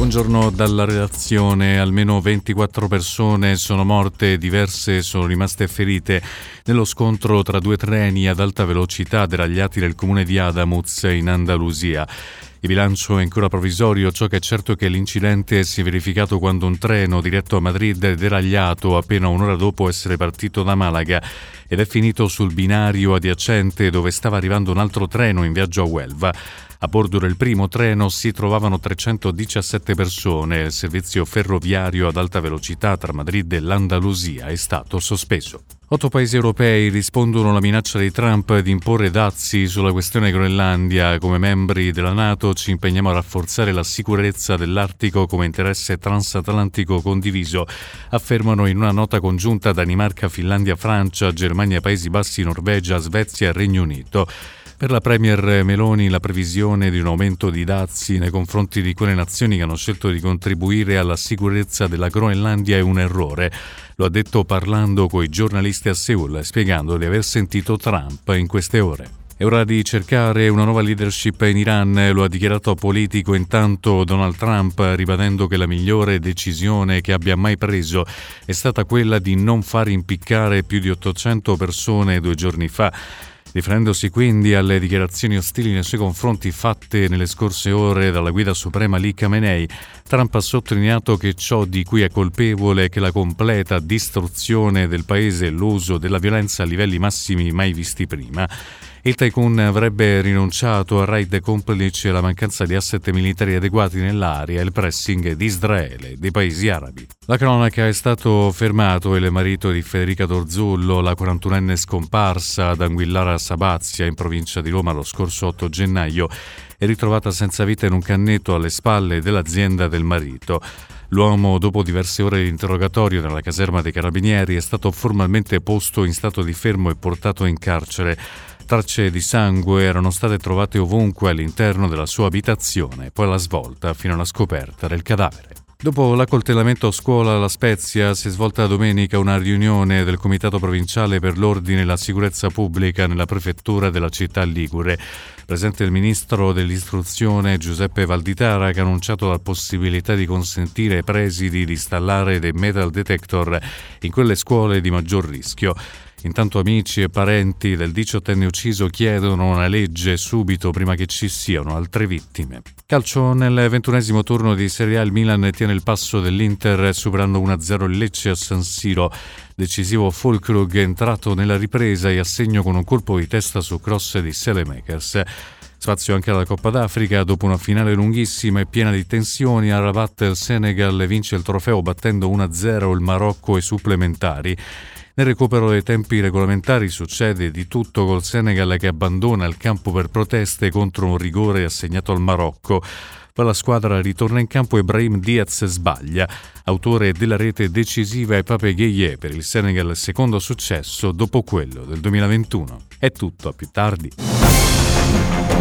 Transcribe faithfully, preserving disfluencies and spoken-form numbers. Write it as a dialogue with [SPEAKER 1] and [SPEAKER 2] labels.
[SPEAKER 1] Buongiorno dalla redazione. Almeno ventiquattro persone sono morte e diverse sono rimaste ferite nello scontro tra due treni ad alta velocità deragliati nel comune di Adamuz in Andalusia. Il bilancio è ancora provvisorio, ciò che è certo è che l'incidente si è verificato quando un treno diretto a Madrid è deragliato appena un'ora dopo essere partito da Malaga ed è finito sul binario adiacente dove stava arrivando un altro treno in viaggio a Huelva. A bordo del primo treno si trovavano trecentodiciassette persone. Il servizio ferroviario ad alta velocità tra Madrid e l'Andalusia è stato sospeso. Otto paesi europei rispondono alla minaccia di Trump di imporre dazi sulla questione Groenlandia. Come membri della NATO ci impegniamo a rafforzare la sicurezza dell'Artico come interesse transatlantico condiviso, affermano in una nota congiunta Danimarca, Finlandia, Francia, Germania, Paesi Bassi, Norvegia, Svezia e Regno Unito. Per la premier Meloni la previsione di un aumento di dazi nei confronti di quelle nazioni che hanno scelto di contribuire alla sicurezza della Groenlandia è un errore. Lo ha detto parlando coi giornalisti a Seul, spiegando di aver sentito Trump in queste ore. È ora di cercare una nuova leadership in Iran, lo ha dichiarato Politico intanto Donald Trump, ribadendo che la migliore decisione che abbia mai preso è stata quella di non far impiccare più di ottocento persone due giorni fa. Riferendosi quindi alle dichiarazioni ostili nei suoi confronti fatte nelle scorse ore dalla guida suprema Ali Khamenei, Trump ha sottolineato che ciò di cui è colpevole è che la completa distruzione del paese e l'uso della violenza a livelli massimi mai visti prima. Il tycoon avrebbe rinunciato a raid complici e alla mancanza di asset militari adeguati nell'area e il pressing di Israele e dei paesi arabi. La cronaca è stato fermato il marito di Federica Dorzullo, la quarantunenne scomparsa ad Anguillara Sabazia in provincia di Roma lo scorso otto gennaio, è ritrovata senza vita in un cannetto alle spalle dell'azienda del marito. L'uomo, dopo diverse ore di interrogatorio nella caserma dei Carabinieri, è stato formalmente posto in stato di fermo e portato in carcere. Tracce di sangue erano state trovate ovunque all'interno della sua abitazione, poi alla svolta fino alla scoperta del cadavere. Dopo l'accoltellamento a scuola a La Spezia si è svolta domenica una riunione del Comitato Provinciale per l'Ordine e la Sicurezza Pubblica nella prefettura della città ligure. Presente il ministro dell'istruzione Giuseppe Valditara, che ha annunciato la possibilità di consentire ai presidi di installare dei metal detector in quelle scuole di maggior rischio. Intanto amici e parenti del diciottenne ucciso chiedono una legge subito prima che ci siano altre vittime. Calcio, nel ventunesimo turno di Serie A il Milan tiene il passo dell'Inter superando uno a zero il Lecce a San Siro. Decisivo Füllkrug è entrato nella ripresa e a segno con un colpo di testa su cross di Saelemaekers. Spazio anche alla Coppa d'Africa. Dopo una finale lunghissima e piena di tensioni, a Rabat il Senegal vince il trofeo battendo uno a zero il Marocco ai supplementari. Nel recupero dei tempi regolamentari succede di tutto col Senegal che abbandona il campo per proteste contro un rigore assegnato al Marocco. Poi la squadra ritorna in campo e Brahim Diaz sbaglia, autore della rete decisiva ai Pape Gueye per il Senegal, secondo successo dopo quello del duemilaventuno. È tutto, a più tardi.